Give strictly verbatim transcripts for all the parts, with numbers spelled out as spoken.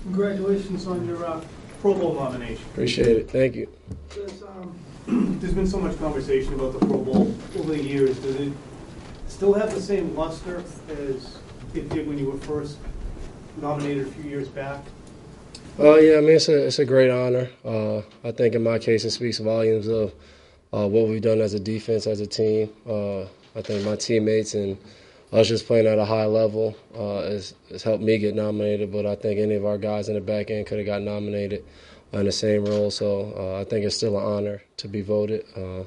Congratulations on your uh, Pro Bowl nomination. Appreciate it. Thank you. There's, um, there's been so much conversation about the Pro Bowl over the years. Does it still have the same luster as it did when you were first nominated a few years back? Uh, yeah, I mean, it's a, it's a great honor. Uh, I think in my case, it speaks volumes of uh, what we've done as a defense, as a team. Uh, I think my teammates and us just playing at a high level uh, has, has helped me get nominated, but I think any of our guys in the back end could have got nominated in the same role. So uh, I think it's still an honor to be voted. Uh,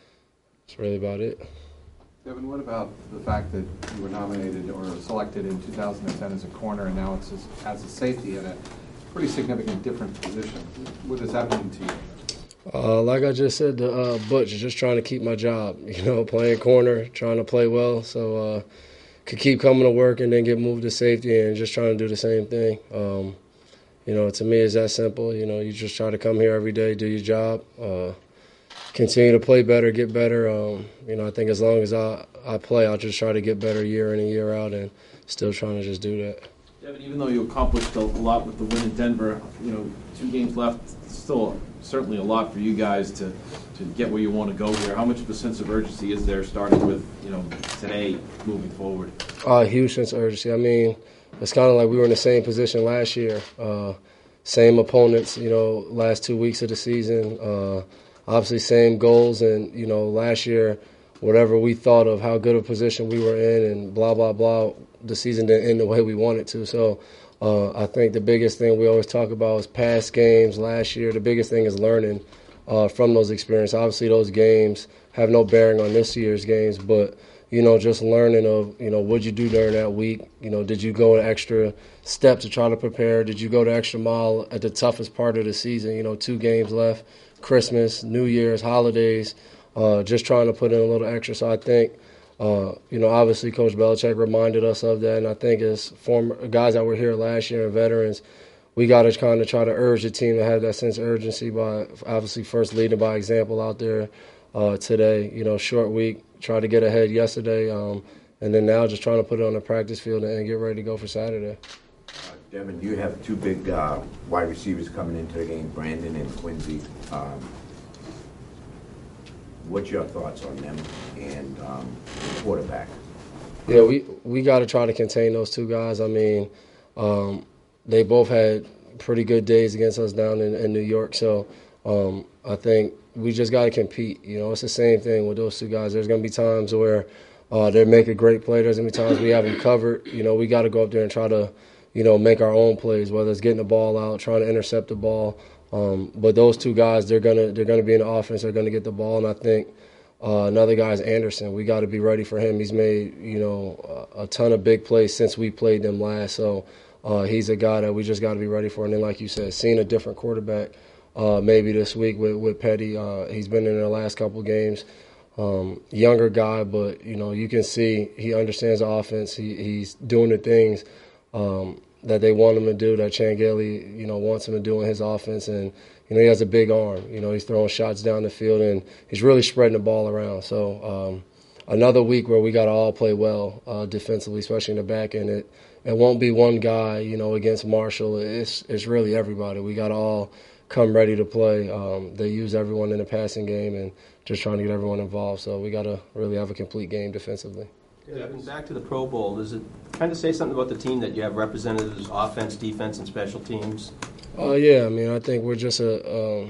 that's really about it. Devin, what about the fact that you were nominated or selected in two thousand ten as a corner and now it's as, as a safety in a pretty significant different position? What does that mean to you? Uh, like I just said to uh, Butch, just trying to keep my job, you know, playing corner, trying to play well, so uh, could keep coming to work and then get moved to safety and just trying to do the same thing. Um, you know, to me, it's that simple. You know, you just try to come here every day, do your job, uh, continue to play better, get better. Um, you know, I think as long as I, I play, I'll just try to get better year in and year out and still trying to just do that. Devin, even though you accomplished a lot with the win in Denver, you know, two games left, still certainly a lot for you guys to, to get where you want to go here. How much of a sense of urgency is there starting with, you know, today moving forward? Uh, huge sense of urgency. I mean, it's kind of like we were in the same position last year. Uh, same opponents, you know, last two weeks of the season. Uh, obviously same goals. And, you know, last year, whatever we thought of how good a position we were in and blah, blah, blah, the season didn't end the way we wanted to. So uh, I think the biggest thing we always talk about is past games last year. The biggest thing is learning uh, from those experiences. Obviously, those games have no bearing on this year's games, but, you know, just learning of, you know, what did you do during that week? You know, did you go an extra step to try to prepare? Did you go the extra mile at the toughest part of the season? You know, two games left, Christmas, New Year's, holidays, uh, just trying to put in a little extra. So I think, Uh, you know, obviously Coach Belichick reminded us of that, and I think as former guys that were here last year and veterans, we got to kind of try to urge the team to have that sense of urgency by obviously first leading by example out there uh, today. You know, short week, try to get ahead yesterday, um, and then now just trying to put it on the practice field and get ready to go for Saturday. Uh, Devin, you have two big uh, wide receivers coming into the game, Brandon and Quincy. Um, What's your thoughts on them and um, the quarterback? Yeah, we, we got to try to contain those two guys. I mean, um, they both had pretty good days against us down in, in New York. So um, I think we just got to compete. You know, it's the same thing with those two guys. There's going to be times where uh, they make a great play. There's going to be times we have them covered. You know, we got to go up there and try to, you know, make our own plays, whether it's getting the ball out, trying to intercept the ball. Um, but those two guys, they're gonna they're gonna be in the offense. They're gonna get the ball, and I think uh, another guy is Anderson. We got to be ready for him. He's made you know a, a ton of big plays since we played them last. So uh, he's a guy that we just got to be ready for. And then, like you said, seeing a different quarterback uh, maybe this week with with Petty. Uh, he's been in the last couple games. Um, younger guy, but you know you can see he understands the offense. He he's doing the things. Um, that they want him to do, that Chan Gailey, you know, wants him to do in his offense. And, you know, he has a big arm. You know, he's throwing shots down the field, and he's really spreading the ball around. So um, another week where we got to all play well uh, defensively, especially in the back end. It it won't be one guy, you know, against Marshall. It's, it's really everybody. We got to all come ready to play. Um, they use everyone in the passing game and just trying to get everyone involved. So we got to really have a complete game defensively. Devin, back to the Pro Bowl, does it kind of say something about the team that you have representatives, offense, defense, and special teams? Oh, uh, yeah. I mean, I think we're just a um,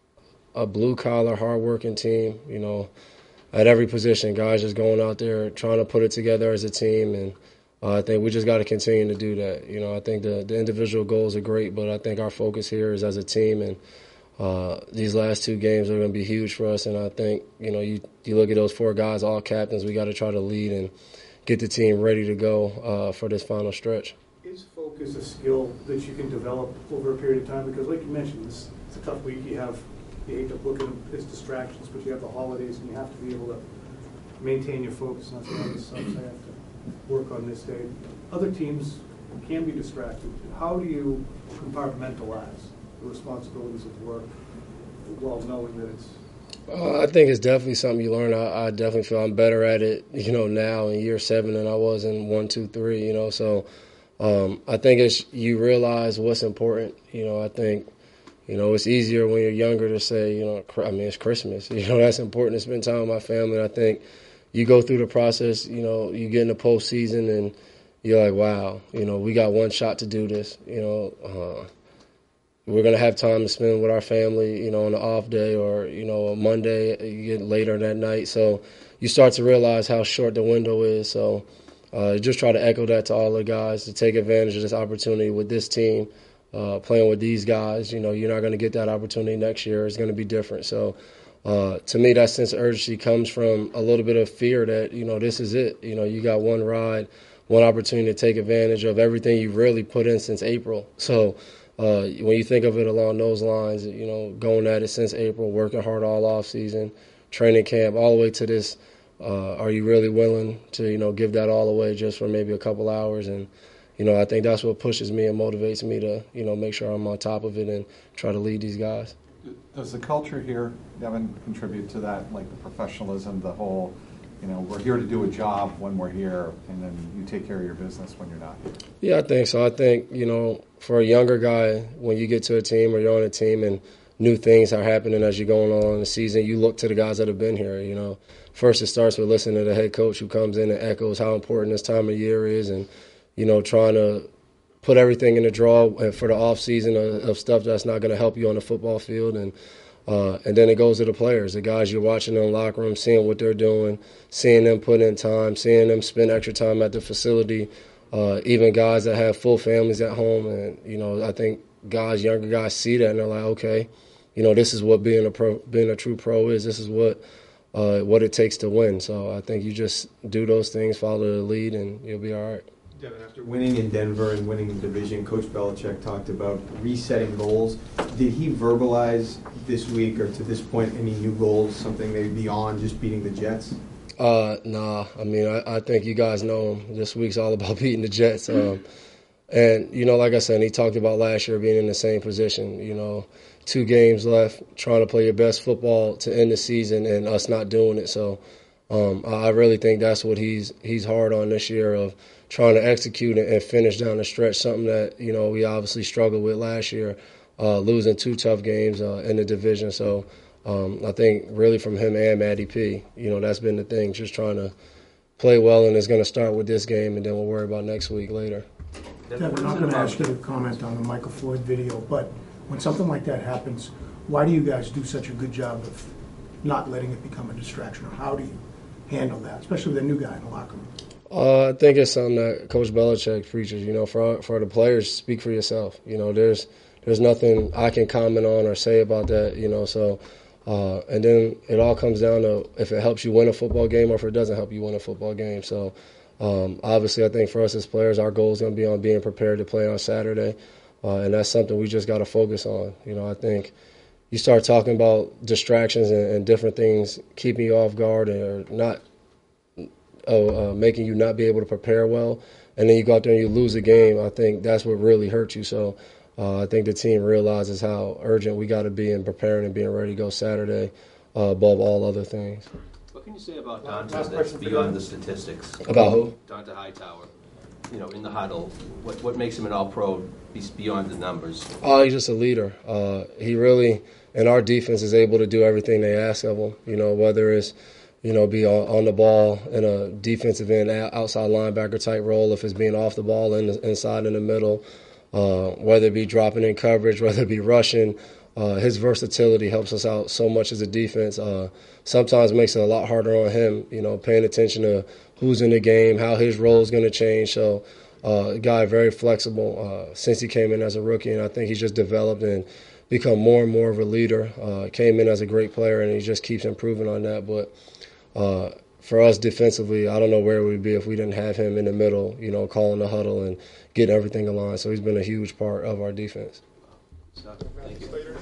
a blue-collar, hard-working team, you know, at every position. Guys just going out there trying to put it together as a team, and uh, I think we just got to continue to do that. You know, I think the, the individual goals are great, but I think our focus here is as a team, and uh, these last two games are going to be huge for us. And I think, you know, you, you look at those four guys, all captains, we got to try to lead and get the team ready to go uh, for this final stretch. Is focus a skill that you can develop over a period of time? Because like you mentioned, this, it's a tough week. You have, you hate to look at them as distractions, but you have the holidays and you have to be able to maintain your focus. And that's one of the subs I have to work on this day. Other teams can be distracted. How do you compartmentalize the responsibilities of work while knowing that it's... Uh, I think it's definitely something you learn. I, I definitely feel I'm better at it, you know, now in year seven than I was in one, two, three, you know. So um, I think it's you realize what's important. You know, I think, you know, it's easier when you're younger to say, you know, I mean, it's Christmas. You know, that's important to spend time with my family. And I think you go through the process, you know, you get in the postseason and you're like, wow, you know, we got one shot to do this. You know, uh, we're going to have time to spend with our family, you know, on an off day or, you know, a Monday, you get later that night. So you start to realize how short the window is. So uh, just try to echo that to all the guys to take advantage of this opportunity with this team, uh, playing with these guys. You know, you're not going to get that opportunity next year. It's going to be different. So uh, to me, that sense of urgency comes from a little bit of fear that, you know, this is it. You know, you got one ride, one opportunity to take advantage of everything you've really put in since April. So uh, when you think of it along those lines, you know, going at it since April, working hard all off season, training camp, all the way to this, uh, are you really willing to, you know, give that all away just for maybe a couple hours? And, you know, I think that's what pushes me and motivates me to, you know, make sure I'm on top of it and try to lead these guys. Does the culture here, Devin, contribute to that, like the professionalism, the whole, you know, we're here to do a job when we're here, and then you take care of your business when you're not here? Yeah, I think so. I think, you know, for a younger guy, when you get to a team or you're on a team and new things are happening as you're going on in the season, you look to the guys that have been here, you know. First, it starts with listening to the head coach who comes in and echoes how important this time of year is and, you know, trying to put everything in the draw for the off season of, of stuff that's not going to help you on the football field. And uh, and then it goes to the players, the guys you're watching in the locker room, seeing what they're doing, seeing them put in time, seeing them spend extra time at the facility, uh, even guys that have full families at home. And, you know, I think guys, younger guys see that and they're like, okay, you know, this is what being a pro, being a true pro is. This is what uh, what it takes to win. So I think you just do those things, follow the lead, and you'll be all right. Devin, after winning in Denver and winning the division, Coach Belichick talked about resetting goals. Did he verbalize this week or to this point any new goals, something maybe beyond just beating the Jets? Uh, nah. I mean, I, I think you guys know him. This week's all about beating the Jets. Um, and, you know, like I said, he talked about last year being in the same position, you know, two games left, trying to play your best football to end the season and us not doing it. So um, I really think that's what he's he's hard on this year, of trying to execute and finish down the stretch, something that, you know, we obviously struggled with last year, uh, losing two tough games uh, in the division. So um, I think really from him and Matty P, you know, that's been the thing, just trying to play well, and it's going to start with this game, and then we'll worry about next week later. Devin, I'm not going to ask you to comment on the Michael Floyd video, but when something like that happens, why do you guys do such a good job of not letting it become a distraction, or how do you handle that, especially with a new guy in the locker room? Uh, I think it's something that Coach Belichick preaches. You know, for for the players, speak for yourself. You know, there's there's nothing I can comment on or say about that. You know, so uh, and then it all comes down to if it helps you win a football game or if it doesn't help you win a football game. So um, obviously, I think for us as players, our goal is going to be on being prepared to play on Saturday, uh, and that's something we just got to focus on. You know, I think you start talking about distractions and, and different things keeping you off guard or not. Uh, uh, making you not be able to prepare well, and then you go out there and you lose a game. I think that's what really hurts you. So uh, I think the team realizes how urgent we got to be in preparing and being ready to go Saturday uh, above all other things. What can you say about Dante that's beyond the statistics? About who? Dante Hightower. You know, in the huddle, what what makes him an all-pro beyond the numbers? Oh, he's just a leader. Uh, he really, and our defense is able to do everything they ask of him. You know, whether it's you know, be on, on the ball in a defensive end, outside linebacker type role, if it's being off the ball in the, inside in the middle, uh, whether it be dropping in coverage, whether it be rushing. Uh, his versatility helps us out so much as a defense. Uh, sometimes makes it a lot harder on him, you know, paying attention to who's in the game, how his role is going to change. So uh, a guy very flexible uh, since he came in as a rookie, and I think he's just developed and become more and more of a leader. Uh, came in as a great player, and he just keeps improving on that. But Uh, for us defensively, I don't know where we'd be if we didn't have him in the middle, you know, calling the huddle and getting everything aligned. So he's been a huge part of our defense. So, thank you.